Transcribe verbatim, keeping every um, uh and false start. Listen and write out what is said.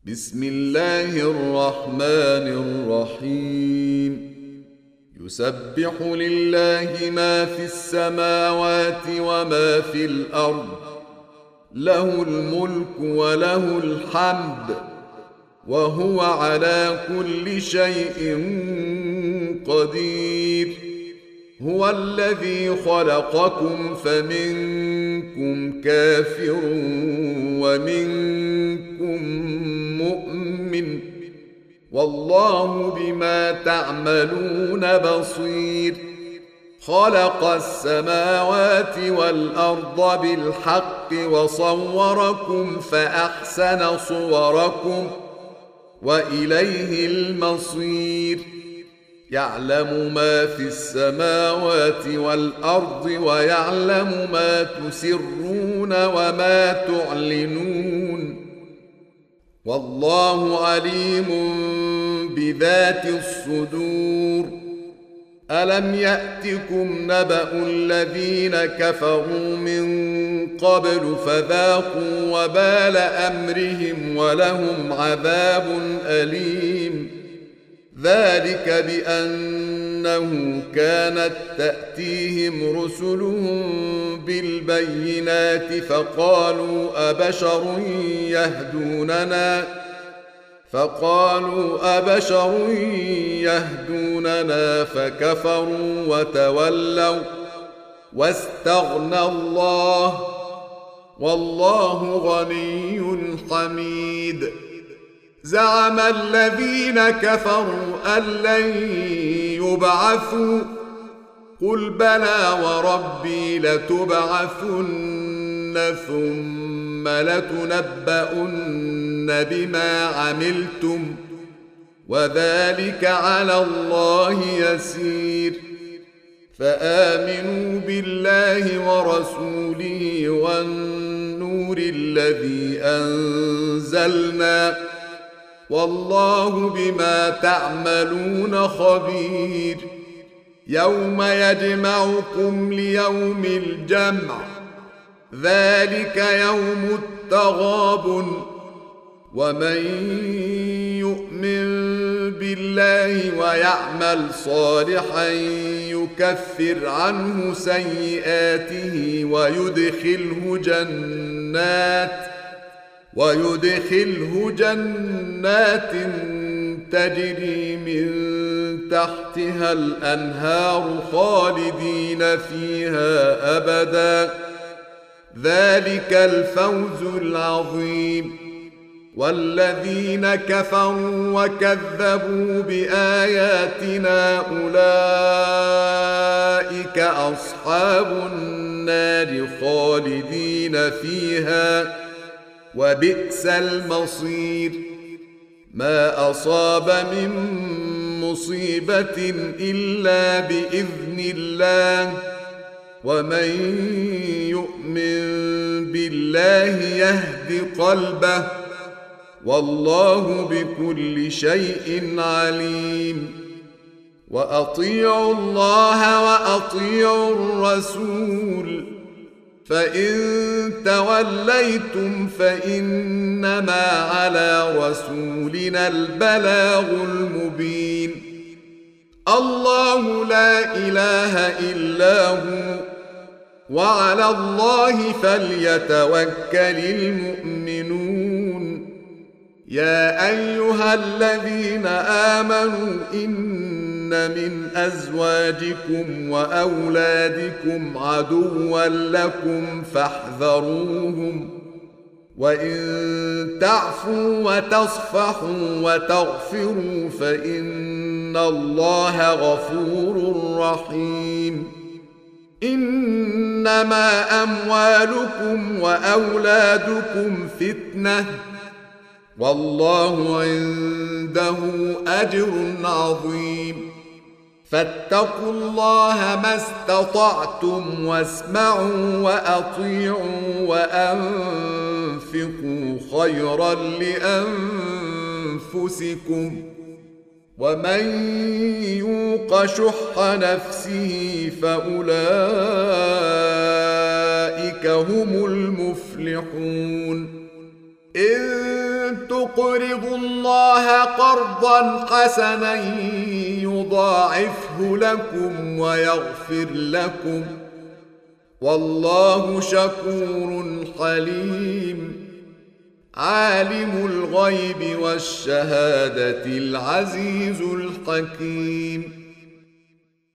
بسم الله الرحمن الرحيم. يسبح لله ما في السماوات وما في الأرض، له الملك وله الحمد، وهو على كل شيء قدير. هو الذي خلقكم فمنكم كافر ومنكم مؤمن، والله بما تعملون بصير. خلق السماوات والأرض بالحق وصوركم فأحسن صوركم وإليه المصير. يعلم ما في السماوات والأرض ويعلم ما تسرون وما تعلنون، والله عليم بذات الصدور. ألم يأتكم نبأ الذين كفروا من قبل فذاقوا وبال أمرهم ولهم عذاب أليم. ذلك بأنه كانت تأتيهم رسلهم بالبينات فقالوا أبشر يهدوننا فقالوا أبشر يهدوننا فكفروا وتولوا واستغنى الله، والله غني حميد. زعم الذين كفروا أن لن يبعثوا، قل بلى وربي لتبعثن ثم لتنبؤن بما عملتم، وذلك على الله يسير. فآمنوا بالله ورسوله والنور الذي أنزلنا، والله بما تعملون خبير. يوم يجمعكم ليوم الجمع، ذلك يوم التغابن. ومن يؤمن بالله ويعمل صالحا يكفر عنه سيئاته ويدخله جنات ويدخله جنات تجري من تحتها الأنهار خالدين فيها أبدا، ذلك الفوز العظيم. والذين كفروا وكذبوا بآياتنا أولئك أصحاب النار خالدين فيها، وبئس المصير. ما أصاب من مصيبة إلا بإذن الله، ومن يؤمن بالله يهد قلبه، والله بكل شيء عليم. وأطيعوا الله وأطيعوا الرسول، فإن توليتم فإنما على رسولنا البلاغ المبين. الله لا إله إلا هو، وعلى الله فليتوكل المؤمنون. يا أيها الذين آمنوا إن من أزواجكم وأولادكم عدوا لكم فاحذروهم، وإن تعفوا وتصفحوا وتغفروا فإن الله غفور رحيم. إنما أموالكم وأولادكم فتنة، والله عنده أجر عظيم. فاتقوا الله ما استطعتم واسمعوا وأطيعوا وأنفقوا خيرا لأنفسكم، ومن يوق شح نفسه فأولئك هم المفلحون. إن تقرضوا الله قرضا حسنا يضاعفه لكم ويغفر لكم والله شكور حليم عالم الغيب والشهادة العزيز الحكيم